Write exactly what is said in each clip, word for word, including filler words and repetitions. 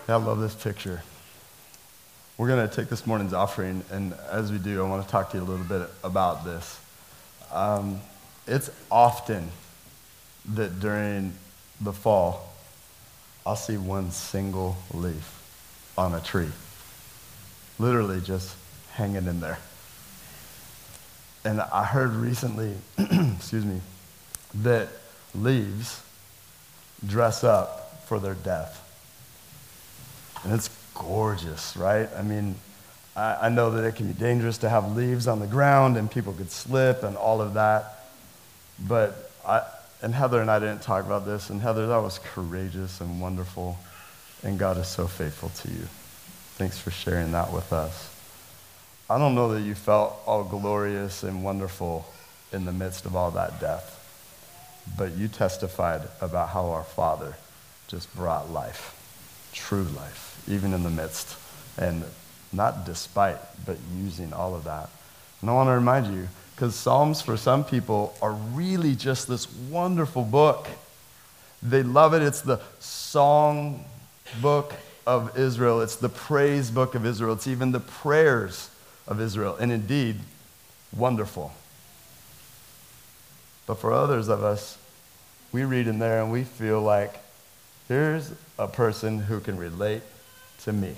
I love this picture. We're going to take this morning's offering, and as we do, I want to talk to you a little bit about this. Um, it's often that during the fall, I'll see one single leaf on a tree, literally just hanging in there. And I heard recently, excuse me, that leaves dress up for their death. And it's gorgeous, right? I mean, I, I know that it can be dangerous to have leaves on the ground and people could slip and all of that. But I, and Heather and I didn't talk about this, and Heather, that was courageous and wonderful, and God is so faithful to you. Thanks for sharing that with us. I don't know that you felt all glorious and wonderful in the midst of all that death, but you testified about how our Father just brought life, true life, even in the midst, and not despite, but using all of that. And I want to remind you, because Psalms for some people are really just this wonderful book. They love it. It's the song book of Israel. It's the praise book of Israel. It's even the prayers of Israel. And indeed, wonderful. But for others of us, we read in there and we feel like, here's a person who can relate to me.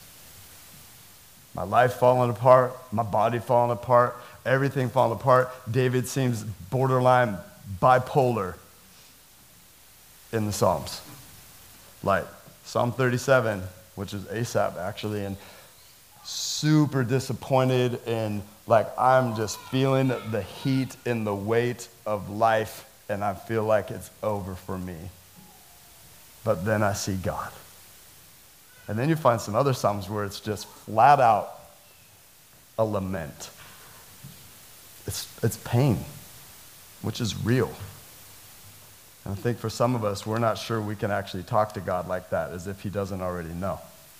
My life falling apart, my body falling apart, everything falling apart. David seems borderline bipolar in the Psalms. Like Psalm thirty-seven, which is Asaph actually, and super disappointed, and like I'm just feeling the heat and the weight of life, and I feel like it's over for me. But then I see God. And then you find some other Psalms where it's just flat out a lament. It's, it's pain, which is real. And I think for some of us, we're not sure we can actually talk to God like that, as if he doesn't already know.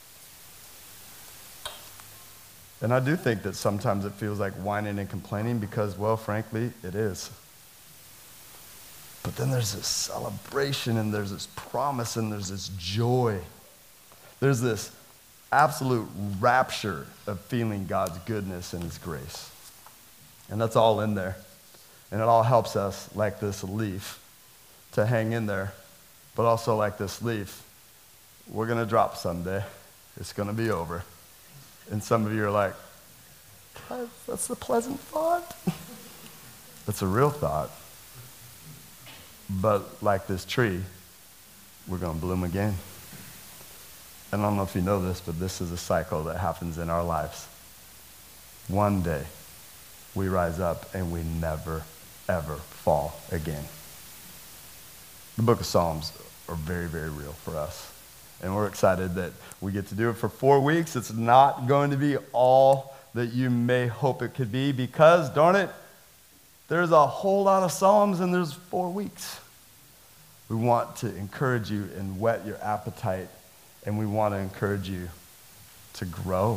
And I do think that sometimes it feels like whining and complaining because, well, frankly, it is. But then there's this celebration, and there's this promise, and there's this joy. There's this absolute rapture of feeling God's goodness and his grace. And that's all in there. And it all helps us, like this leaf, to hang in there. But also like this leaf, we're going to drop someday. It's going to be over. And some of you are like, that's a pleasant thought. That's a real thought. But like this tree, we're going to bloom again. And I don't know if you know this, but this is a cycle that happens in our lives. One day, we rise up and we never, ever fall again. The book of Psalms are very, very real for us. And we're excited that we get to do it for four weeks. It's not going to be all that you may hope it could be because, darn it, there's a whole lot of Psalms and there's four weeks. We want to encourage you and whet your appetite, and we want to encourage you to grow.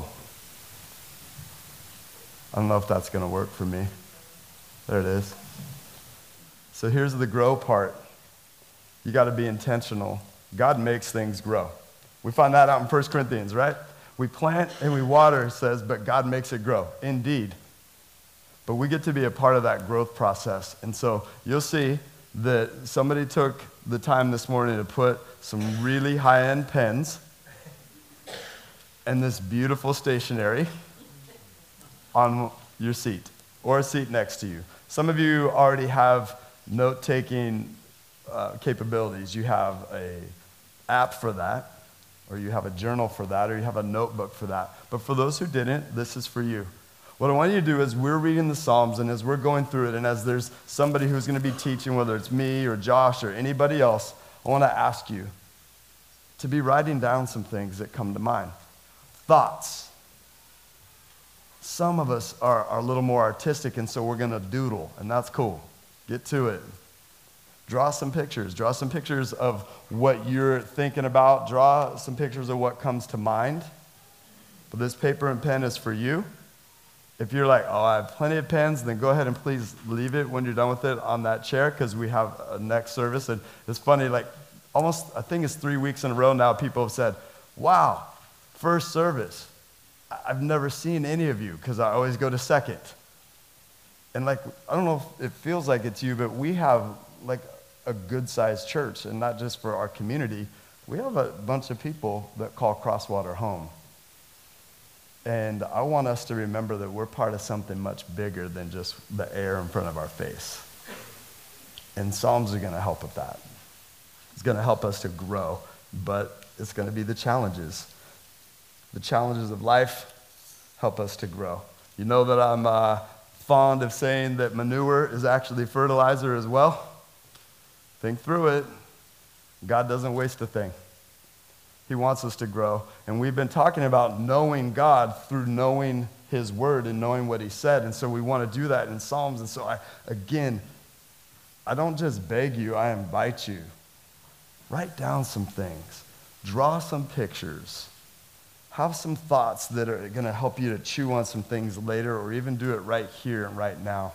I don't know if that's going to work for me. There it is. So here's the grow part. You got to be intentional. God makes things grow. We find that out in First Corinthians, right? We plant and we water, it says, but God makes it grow. Indeed. But we get to be a part of that growth process. And so you'll see that somebody took the time this morning to put some really high-end pens and this beautiful stationery on your seat or a seat next to you. Some of you already have note-taking uh, capabilities. You have a app for that, or you have a journal for that, or you have a notebook for that. But for those who didn't, this is for you. What I want you to do is we're reading the Psalms, and as we're going through it, and as there's somebody who's going to be teaching, whether it's me or Josh or anybody else, I want to ask you to be writing down some things that come to mind. Thoughts. Some of us are, are a little more artistic, and so we're going to doodle, and that's cool. Get to it. Draw some pictures. Draw some pictures of what you're thinking about. Draw some pictures of what comes to mind. But this paper and pen is for you. If you're like, oh, I have plenty of pens, then go ahead and please leave it when you're done with it on that chair, because we have a next service. And it's funny, like almost, I think it's three weeks in a row now, people have said, wow, first service. I've never seen any of you because I always go to second. And like, I don't know if it feels like it's you, but we have like a good-sized church, and not just for our community. We have a bunch of people that call Crosswater home. And I want us to remember that we're part of something much bigger than just the air in front of our face. And Psalms are going to help with that. It's going to help us to grow, but it's going to be the challenges. The challenges of life help us to grow. You know that I'm uh, fond of saying that manure is actually fertilizer as well. Think through it. God doesn't waste a thing. He wants us to grow. And we've been talking about knowing God through knowing his word and knowing what he said. And so we want to do that in Psalms. And so I, again, I don't just beg you, I invite you. Write down some things. Draw some pictures. Have some thoughts that are going to help you to chew on some things later, or even do it right here and right now.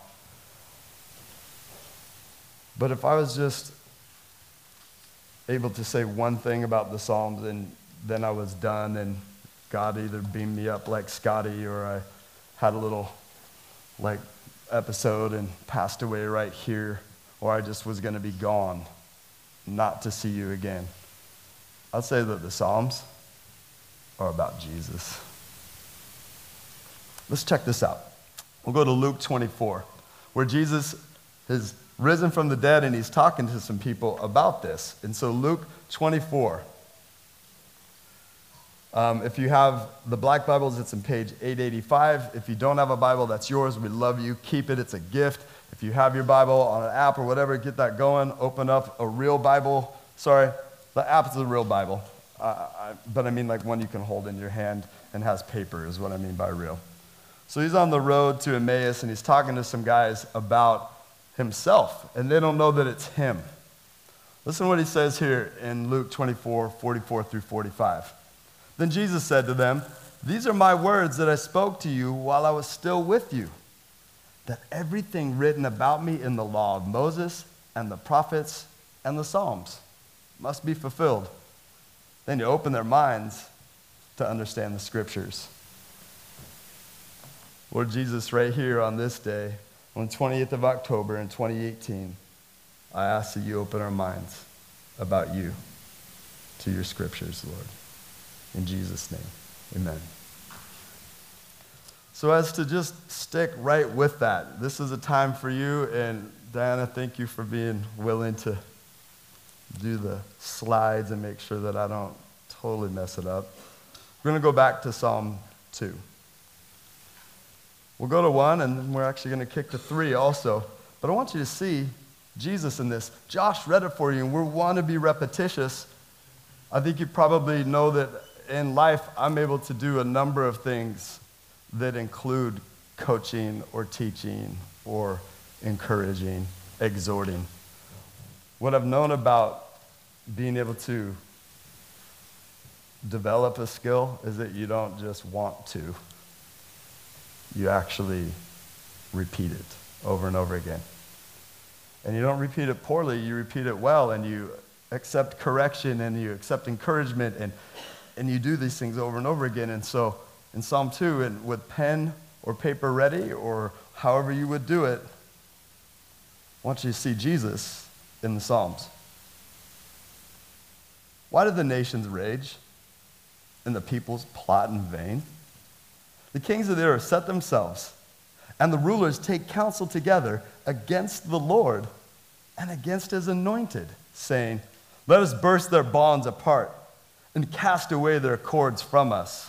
But if I was just able to say one thing about the Psalms and then I was done, and God either beamed me up like Scotty, or I had a little like episode and passed away right here, or I just was going to be gone, not to see you again, I'd say that the Psalms are about Jesus. Let's check this out. We'll go to Luke twenty-four, where Jesus has risen from the dead, and he's talking to some people about this. And so Luke twenty-four. Um, if you have the black Bibles, it's in page eight eighty-five. If you don't have a Bible, that's yours. We love you. Keep it. It's a gift. If you have your Bible on an app or whatever, get that going. Open up a real Bible. Sorry, the app is a real Bible. Uh, I, but I mean like one you can hold in your hand and has paper is what I mean by real. So he's on the road to Emmaus, and he's talking to some guys about himself, and they don't know that it's him. Listen to what he says here in Luke twenty-four, forty-four through forty-five. Then Jesus said to them, "These are my words that I spoke to you while I was still with you, that everything written about me in the law of Moses and the prophets and the Psalms must be fulfilled." Then you open their minds to understand the scriptures. Lord Jesus, right here on this day, on the twentieth of October in twenty eighteen, I ask that you open our minds about you to your scriptures, Lord. In Jesus' name, amen. So as to just stick right with that, this is a time for you, and Diana, thank you for being willing to do the slides and make sure that I don't totally mess it up. We're going to go back to Psalm two. We'll go to one, and then we're actually going to kick to three also. But I want you to see Jesus in this. Josh read it for you, and we want to be repetitious. I think you probably know that in life, I'm able to do a number of things that include coaching or teaching or encouraging, exhorting. What I've known about being able to develop a skill is that you don't just want to. You actually repeat it over and over again. And you don't repeat it poorly, you repeat it well, and you accept correction, and you accept encouragement, and, and you do these things over and over again. And so in Psalm two, and with pen or paper ready, or however you would do it, I want you to see Jesus in the Psalms. Why do the nations rage and the peoples plot in vain? The kings of the earth set themselves, and the rulers take counsel together against the Lord and against his anointed, saying, "Let us burst their bonds apart and cast away their cords from us."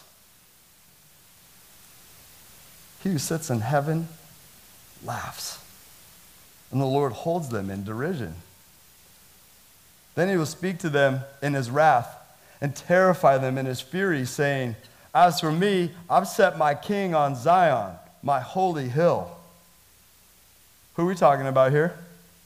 He who sits in heaven laughs, and the Lord holds them in derision. Then he will speak to them in his wrath and terrify them in his fury, saying, "As for me, I've set my king on Zion, my holy hill." Who are we talking about here?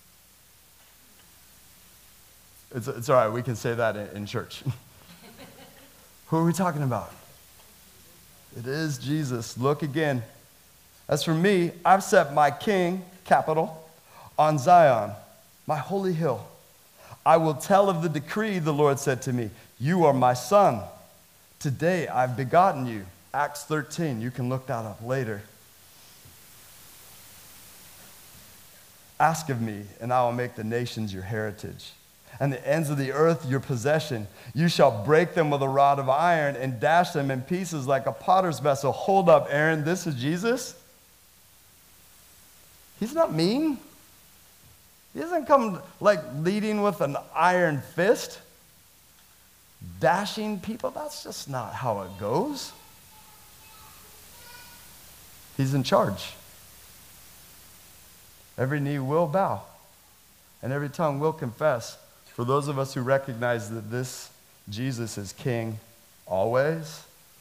It's, it's all right, we can say that in, in church. Who are we talking about? It is Jesus. Look again. "As for me, I've set my king," capital, "on Zion, my holy hill. I will tell of the decree," the Lord said to me. "You are my son. Today I've begotten you. Acts thirteen, you can look that up later. Ask of me, and I will make the nations your heritage, and the ends of the earth your possession. You shall break them with a rod of iron and dash them in pieces like a potter's vessel. Hold up, Aaron, this is Jesus? He's not mean. He doesn't come like leading with an iron fist, dashing people. That's just not how it goes. He's in charge. Every knee will bow, and every tongue will confess. For those of us who recognize that this Jesus is King always,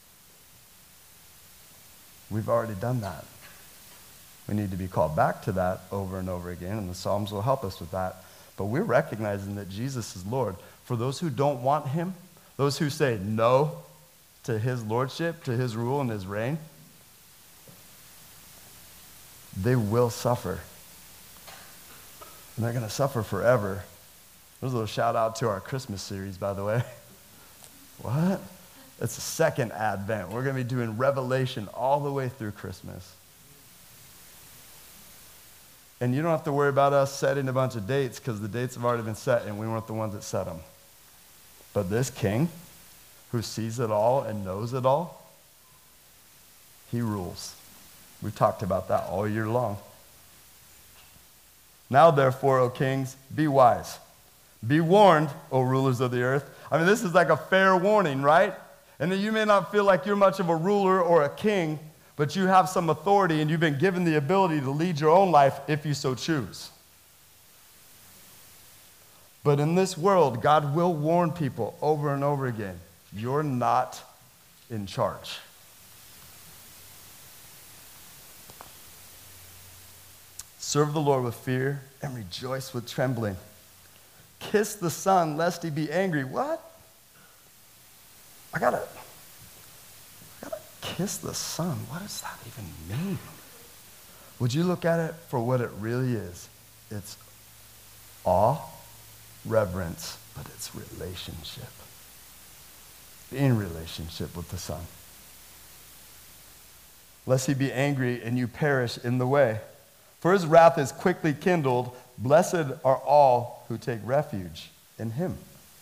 we've already done that. We need to be called back to that over and over again, and the Psalms will help us with that. But we're recognizing that Jesus is Lord. For those who don't want him, those who say no to his lordship, to his rule and his reign, they will suffer. And they're going to suffer forever. There's a little shout out to our Christmas series, by the way. What? It's the second Advent. We're going to be doing Revelation all the way through Christmas. And you don't have to worry about us setting a bunch of dates because the dates have already been set and we weren't the ones that set them. But this King who sees it all and knows it all, he rules. We've talked about that all year long. Now, therefore, O kings, be wise. Be warned, O rulers of the earth. I mean, this is like a fair warning, right? And then you may not feel like you're much of a ruler or a king, but you have some authority and you've been given the ability to lead your own life if you so choose. But in this world, God will warn people over and over again, you're not in charge. Serve the Lord with fear and rejoice with trembling. Kiss the Son, lest he be angry. What? I gotta, I gotta kiss the Son. What does that even mean? Would you look at it for what it really is? It's awe, reverence, but it's relationship. In relationship with the Son. Lest he be angry and you perish in the way. For his wrath is quickly kindled. Blessed are all who take refuge in him.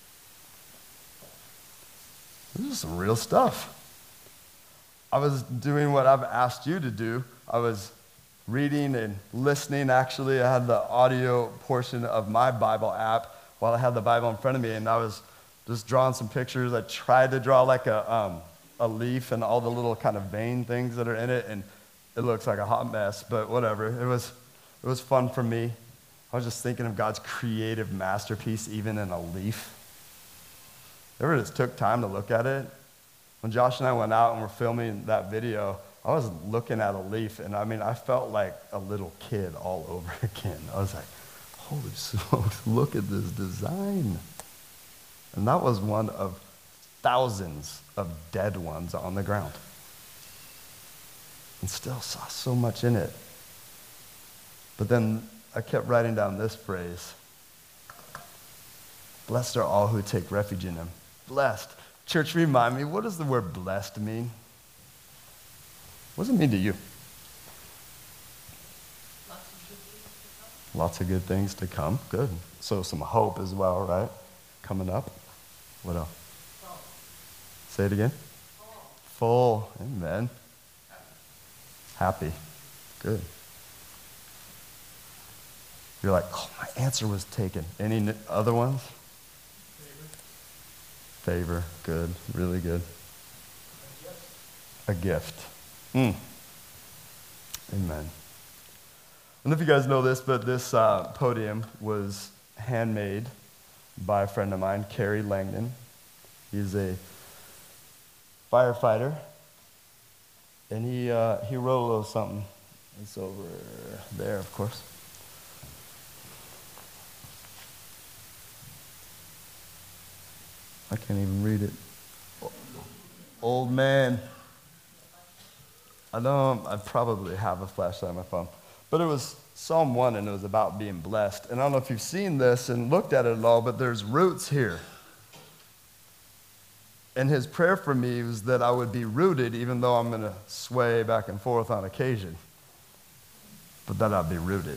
This is some real stuff. I was doing what I've asked you to do. I was reading and listening. Actually, I had the audio portion of my Bible app while I had the Bible in front of me, and I was just drawing some pictures. I tried to draw like a, um, a leaf and all the little kind of vein things that are in it, and it looks like a hot mess, but whatever. It was, it was fun for me. I was just thinking of God's creative masterpiece, even in a leaf. Ever just took time to look at it? When Josh and I went out and were filming that video, I was looking at a leaf, and I mean, I felt like a little kid all over again. I was like, holy smokes, look at this design. And that was one of thousands of dead ones on the ground. And still saw so much in it. But then I kept writing down this phrase. Blessed are all who take refuge in him. Blessed. Church, remind me, what does the word blessed mean? What does it mean to you? Lots of good things to come. Good. So some hope as well, right? Coming up. What else? Full. Say it again. Full. Full. Amen. Happy. Good. You're like, oh, my answer was taken. Any other ones? Favor. Favor. Good. Really good. A gift. A gift. Mm. Amen. I don't know if you guys know this, but this uh, podium was handmade by a friend of mine, Kerry Langdon. He's a firefighter. And he uh, he wrote a little something. It's over there, of course. I can't even read it. Old man. I know I probably have a flashlight on my phone. But it was Psalm one, and it was about being blessed. And I don't know if you've seen this and looked at it at all, but there's roots here. And his prayer for me was that I would be rooted, even though I'm going to sway back and forth on occasion, but that I'd be rooted.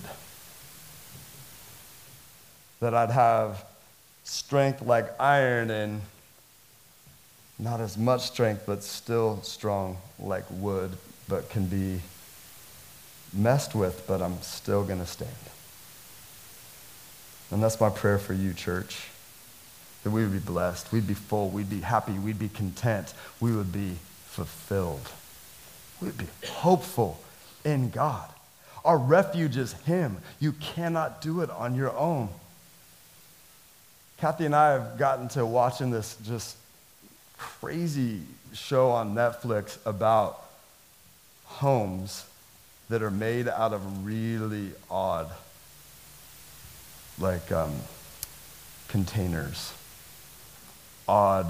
That I'd have strength like iron and not as much strength, but still strong like wood, but can be messed with, but I'm still going to stand. And that's my prayer for you, church. That we would be blessed, we'd be full, we'd be happy, we'd be content, we would be fulfilled. We'd be hopeful in God. Our refuge is Him. You cannot do it on your own. Kathy and I have gotten to watching this just crazy show on Netflix about homes that are made out of really odd, like um, containers. Odd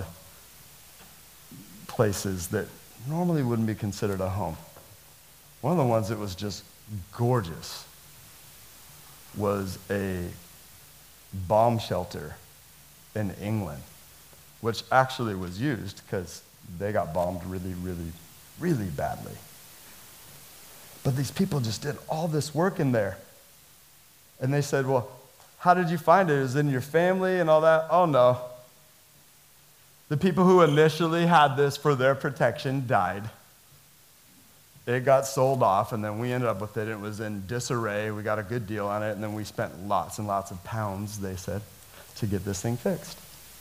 places that normally wouldn't be considered a home. One of the ones that was just gorgeous was a bomb shelter in England, which actually was used because they got bombed really, really, really badly. But these people just did all this work in there. And they said, well, how did you find it? It was in your family and all that? Oh, no. The people who initially had this for their protection died. It got sold off, and then we ended up with it. It was in disarray. We got a good deal on it, and then we spent lots and lots of pounds, they said, to get this thing fixed.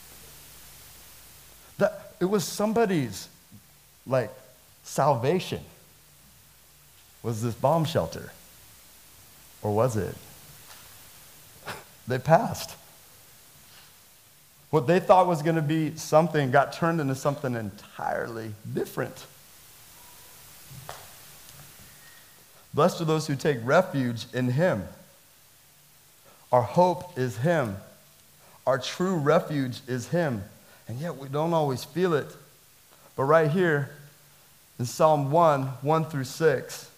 That, it was somebody's, like, salvation. Was this bomb shelter? Or was it? They passed. What they thought was going to be something got turned into something entirely different. Blessed are those who take refuge in Him. Our hope is Him. Our true refuge is Him. And yet we don't always feel it. But right here in Psalm one, one through six,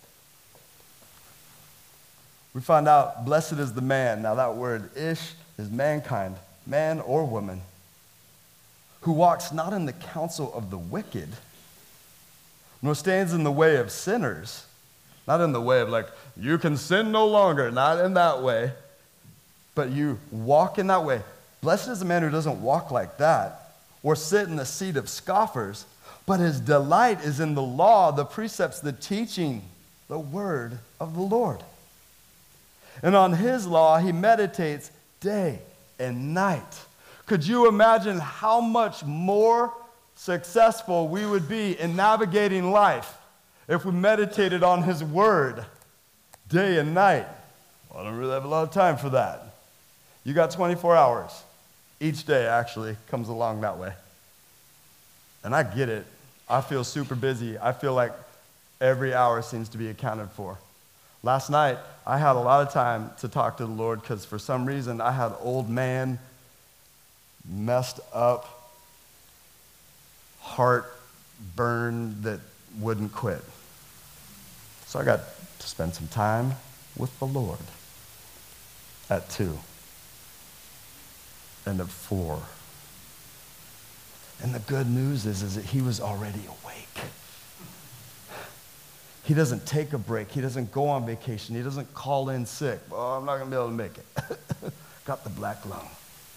we find out, blessed is the man. Now that word, ish, is mankind. Man or woman, who walks not in the counsel of the wicked, nor stands in the way of sinners, not in the way of like, you can sin no longer, not in that way, but you walk in that way. Blessed is the man who doesn't walk like that, or sit in the seat of scoffers, but his delight is in the law, the precepts, the teaching, the word of the Lord. And on his law he meditates day and night. Could you imagine how much more successful we would be in navigating life if we meditated on His Word day and night? Well, I don't really have a lot of time for that. You got twenty-four hours. Each day actually comes along that way. And I get it. I feel super busy. I feel like every hour seems to be accounted for. Last night, I had a lot of time to talk to the Lord because for some reason I had old man, messed up, heartburn that wouldn't quit. So I got to spend some time with the Lord at two and at four. And the good news is, is that He was already awake. He doesn't take a break. He doesn't go on vacation. He doesn't call in sick. Oh, I'm not going to be able to make it. Got the black lung.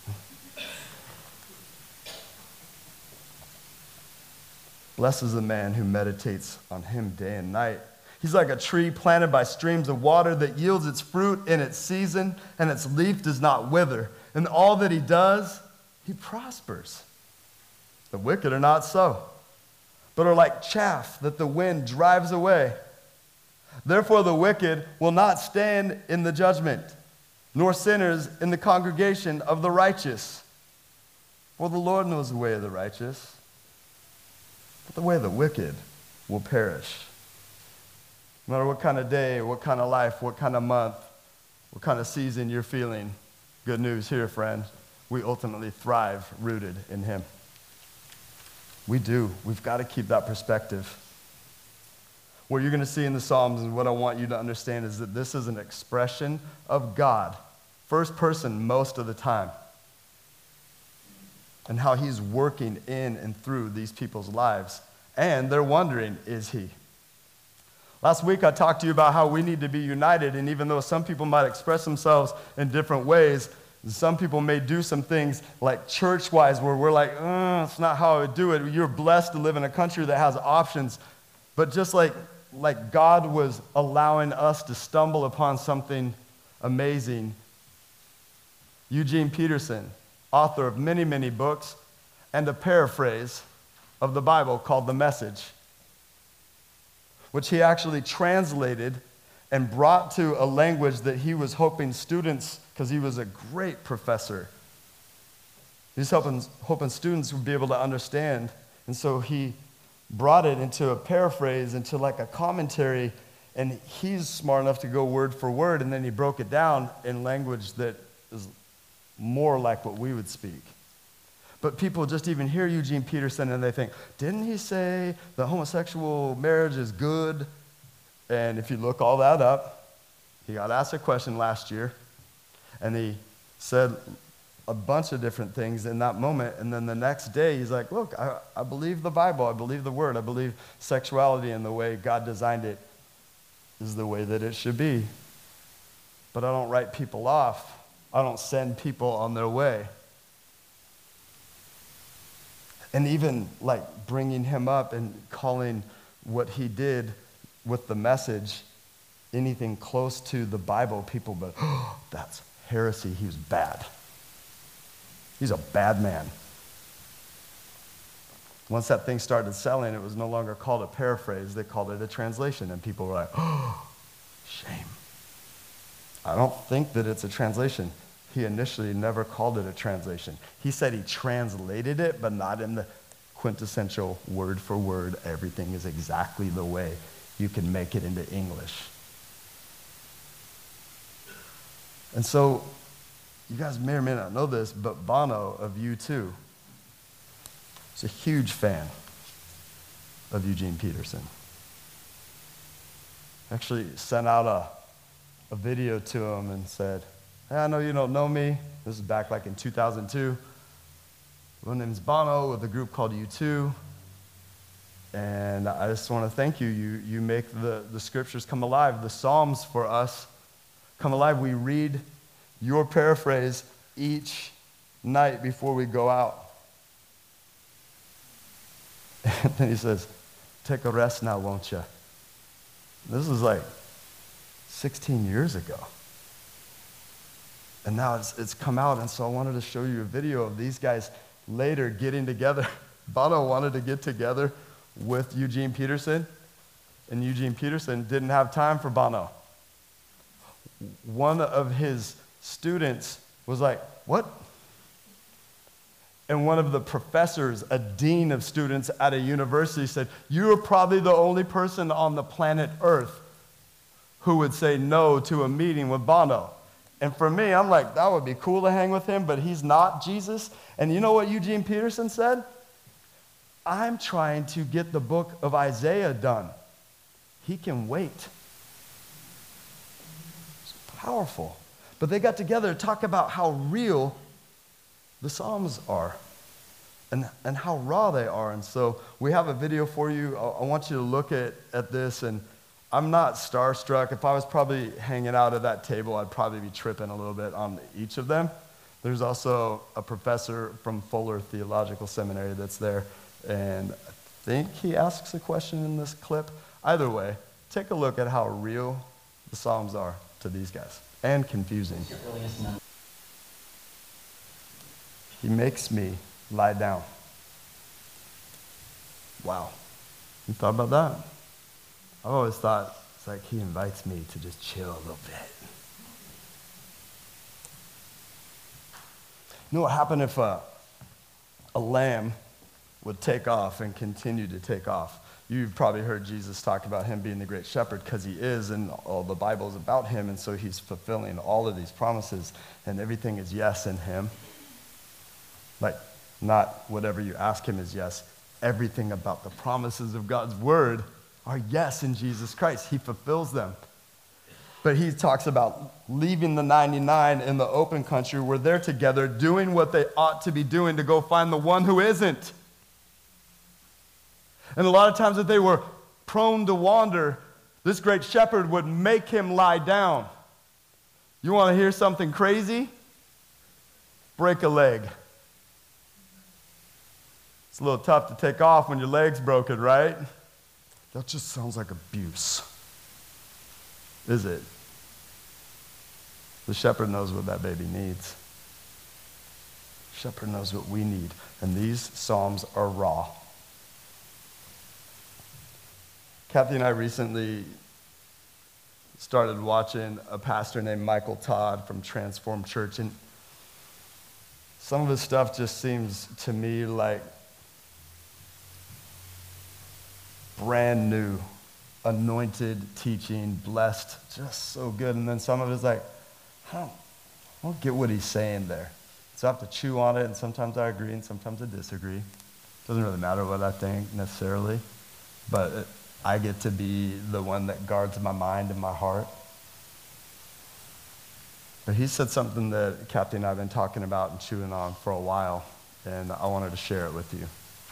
Blessed is the man who meditates on Him day and night. He's like a tree planted by streams of water that yields its fruit in its season, and its leaf does not wither. And all that he does, he prospers. The wicked are not so, but are like chaff that the wind drives away. Therefore the wicked will not stand in the judgment, nor sinners in the congregation of the righteous. For the Lord knows the way of the righteous, but the way of the wicked will perish. No matter what kind of day, what kind of life, what kind of month, what kind of season you're feeling, good news here, friend. We ultimately thrive rooted in Him. We do. We've got to keep that perspective. What you're going to see in the Psalms and what I want you to understand is that this is an expression of God, first person most of the time. and how he's working in and through these people's lives. And they're wondering, is he? Last week I talked to you about how we need to be united, and even though some people might express themselves in different ways, some people may do some things like church-wise where we're like, uh, it's not how I would do it. You're blessed to live in a country that has options. But just like, like God was allowing us to stumble upon something amazing, Eugene Peterson, author of many, many books, and a paraphrase of the Bible called The Message, which he actually translated and brought to a language that he was hoping students, because he was a great professor, he was hoping, hoping students would be able to understand. And so he brought it into a paraphrase, into like a commentary, and he's smart enough to go word for word, and then he broke it down in language that is more like what we would speak. But people just even hear Eugene Peterson and they think, didn't he say that homosexual marriage is good? And if you look all that up, he got asked a question last year, and he said a bunch of different things in that moment, and then the next day he's like, look, I, I believe the Bible, I believe the Word, I believe sexuality and the way God designed it is the way that it should be. But I don't write people off. I don't send people on their way. And even like bringing him up and calling what he did with the Message anything close to the Bible, people but oh, that's heresy. He was bad. He's a bad man. Once that thing started selling, it was no longer called a paraphrase. They called it a translation, and people were like, oh, shame. I don't think that it's a translation. He initially never called it a translation. He said he translated it, but not in the quintessential word for word. Everything is exactly the way you can make it into English. And so, you guys may or may not know this, but Bono of U two is a huge fan of Eugene Peterson. Actually sent out a, a video to him and said, hey, I know you don't know me. This is back like in two thousand two. My name's Bono with a group called U two. And I just want to thank you. You, you make the, the scriptures come alive. The Psalms for us come alive. We read your paraphrase each night before we go out. And then he says, take a rest now, won't you? This was like sixteen years ago. And now it's, it's come out, and so I wanted to show you a video of these guys later getting together. Bono wanted to get together with Eugene Peterson, and Eugene Peterson didn't have time for Bono. One of his students was like, what? And one of the professors, a dean of students at a university, said, you're probably the only person on the planet Earth who would say no to a meeting with Bono. And for me, I'm like, that would be cool to hang with him, but he's not Jesus. And you know what Eugene Peterson said? I'm trying to get the book of Isaiah done. He can wait. It's powerful. But they got together to talk about how real the Psalms are and, and how raw they are. And so we have a video for you. I, I want you to look at, at this. And I'm not starstruck. If I was probably hanging out at that table, I'd probably be tripping a little bit on each of them. There's also a professor from Fuller Theological Seminary that's there. And I think he asks a question in this clip. Either way, take a look at how real the Psalms are to these guys. And confusing. He makes me lie down. Wow. You thought about that? I've always thought it's like he invites me to just chill a little bit. You know what happened if a, a lamb would take off and continue to take off? You've probably heard Jesus talk about him being the great shepherd because he is, and all the Bible is about him, and so he's fulfilling all of these promises, and everything is yes in him. Like, not whatever you ask him is yes. Everything about the promises of God's word are yes in Jesus Christ. He fulfills them. But he talks about leaving the ninety-nine in the open country where they're together doing what they ought to be doing to go find the one who isn't. And a lot of times if they were prone to wander, this great shepherd would make him lie down. You want to hear something crazy? Break a leg. It's a little tough to take off when your leg's broken, right? That just sounds like abuse. Is it? The shepherd knows what that baby needs. The shepherd knows what we need. And these psalms are raw. Kathy and I recently started watching a pastor named Michael Todd from Transformed Church, and some of his stuff just seems to me like brand new, anointed teaching, blessed, just so good. And then some of it's like, I don't, I don't get what he's saying there. So I have to chew on it, and sometimes I agree, and sometimes I disagree. Doesn't really matter what I think necessarily, but it, I get to be the one that guards my mind and my heart. But he said something that Kathy and I have been talking about and chewing on for a while, and I wanted to share it with you.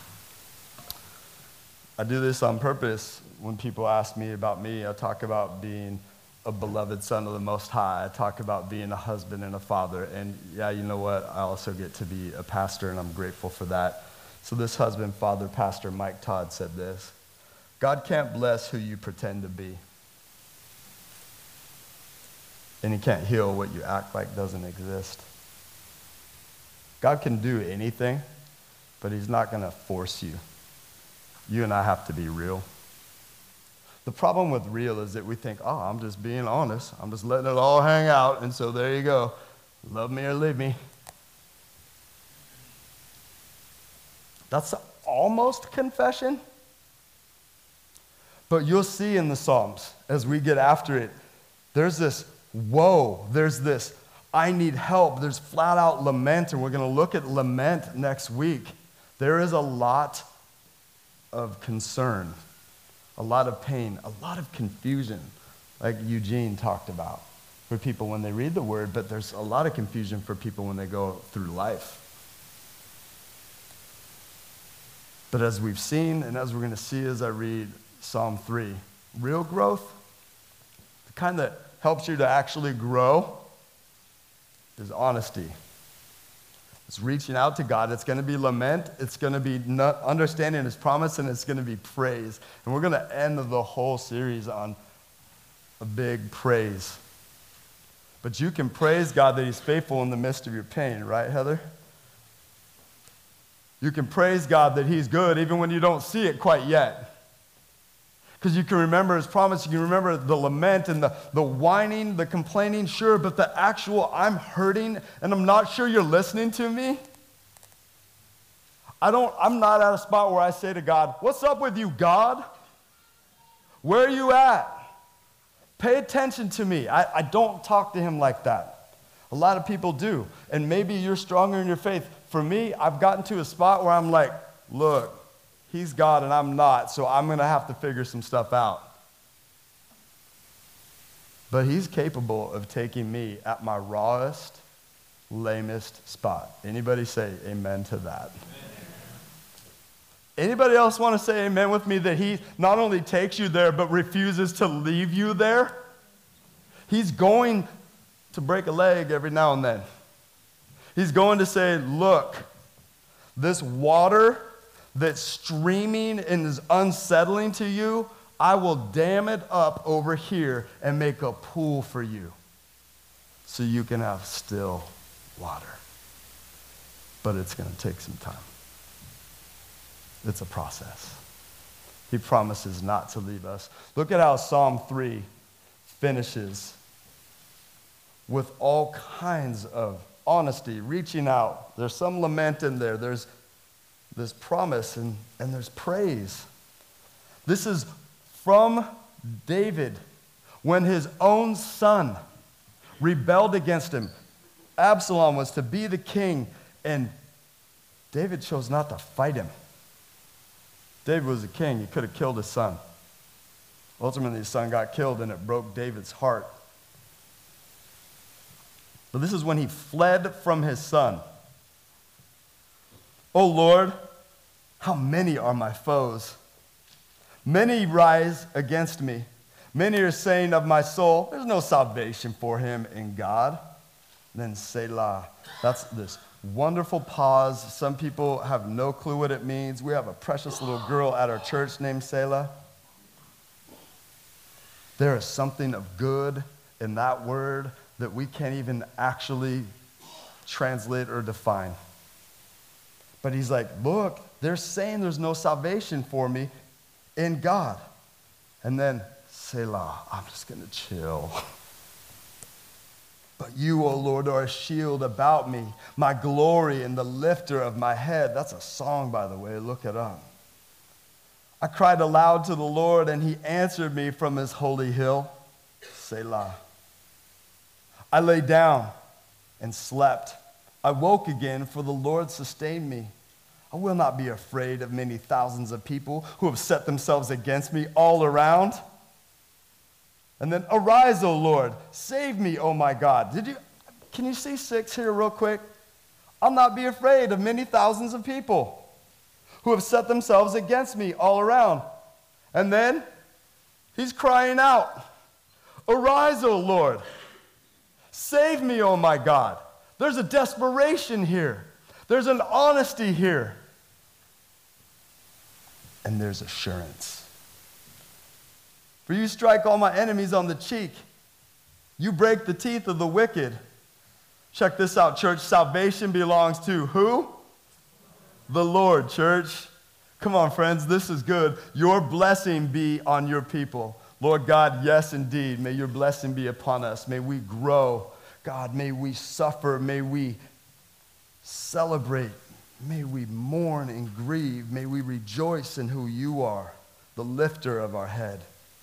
I do this on purpose. When people ask me about me, I talk about being a beloved son of the Most High. I talk about being a husband and a father. And yeah, you know what? I also get to be a pastor, and I'm grateful for that. So this husband, father, pastor, Mike Todd, said this: God can't bless who you pretend to be. And he can't heal what you act like doesn't exist. God can do anything, but he's not going to force you. You and I have to be real. The problem with real is that we think, oh, I'm just being honest. I'm just letting it all hang out, and so there you go. Love me or leave me. That's almost confession. But you'll see in the Psalms, as we get after it, there's this woe, there's this I need help, there's flat out lament, and we're going to look at lament next week. There is a lot of concern, a lot of pain, a lot of confusion, like Eugene talked about, for people when they read the word, but there's a lot of confusion for people when they go through life. But as we've seen, and as we're going to see as I read Psalm three, real growth, the kind that helps you to actually grow, is honesty. It's reaching out to God. It's going to be lament. It's going to be understanding his promise, and it's going to be praise. And we're going to end the whole series on a big praise. But you can praise God that he's faithful in the midst of your pain, right, Heather? You can praise God that he's good even when you don't see it quite yet. Because you can remember his promise, you can remember the lament and the, the whining, the complaining, sure, but the actual, I'm hurting and I'm not sure you're listening to me. I don't, I'm not at a spot where I say to God, what's up with you, God? Where are you at? Pay attention to me. I, I don't talk to him like that. A lot of people do. And maybe you're stronger in your faith. For me, I've gotten to a spot where I'm like, look, he's God and I'm not, so I'm going to have to figure some stuff out. But he's capable of taking me at my rawest, lamest spot. Anybody say amen to that? Amen. Anybody else want to say amen with me that he not only takes you there, but refuses to leave you there? He's going to break a leg every now and then. He's going to say, look, this water that's streaming and is unsettling to you, I will dam it up over here and make a pool for you so you can have still water. But it's going to take some time. It's a process. He promises not to leave us. Look at how Psalm three finishes with all kinds of honesty, reaching out. There's some lament in there. There's this promise and, and there's praise. This is from David when his own son rebelled against him. Absalom was to be the king, and David chose not to fight him. David was a king. He could have killed his son. Ultimately, his son got killed, and it broke David's heart. But this is when he fled from his son. O Lord, how many are my foes? Many rise against me. Many are saying of my soul, there's no salvation for him in God. Then Selah. That's this wonderful pause. Some people have no clue what it means. We have a precious little girl at our church named Selah. There is something of good in that word that we can't even actually translate or define. But he's like, look, they're saying there's no salvation for me in God. And then, Selah, I'm just going to chill. But you, O Lord, are a shield about me, my glory and the lifter of my head. That's a song, by the way. Look it up. I cried aloud to the Lord, and he answered me from his holy hill. Selah. I lay down and slept. I woke again, for the Lord sustained me. I will not be afraid of many thousands of people who have set themselves against me all around. And then, arise, O Lord, save me, O my God. Did you, can you see six here real quick? I'll not be afraid of many thousands of people who have set themselves against me all around. And then, he's crying out, arise, O Lord, save me, O my God. There's a desperation here. There's an honesty here. And there's assurance. For you strike all my enemies on the cheek. You break the teeth of the wicked. Check this out, church. Salvation belongs to who? The Lord, church. Come on, friends. This is good. Your blessing be on your people. Lord God, yes, indeed. May your blessing be upon us. May we grow. God, may we suffer. May we celebrate. May we mourn and grieve. May we rejoice in who you are, the lifter of our head.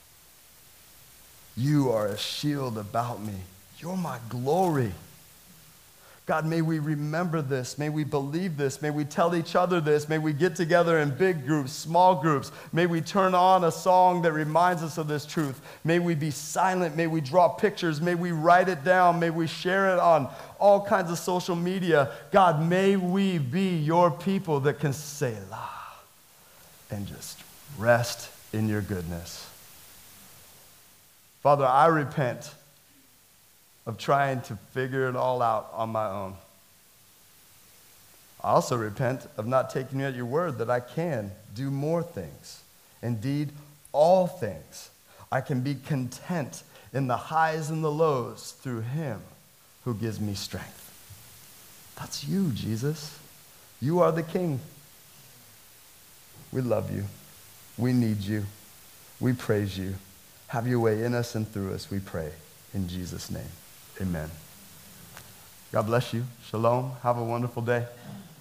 You are a shield about me. You're my glory. God, may we remember this. May we believe this. May we tell each other this. May we get together in big groups, small groups. May we turn on a song that reminds us of this truth. May we be silent. May we draw pictures. May we write it down. May we share it on all kinds of social media. God, may we be your people that can say Selah and just rest in your goodness. Father, I repent of trying to figure it all out on my own. I also repent of not taking you at your word that I can do more things. Indeed, all things. I can be content in the highs and the lows through him who gives me strength. That's you, Jesus. You are the King. We love you. We need you. We praise you. Have your way in us and through us, we pray. In Jesus' name, amen. God bless you. Shalom. Have a wonderful day.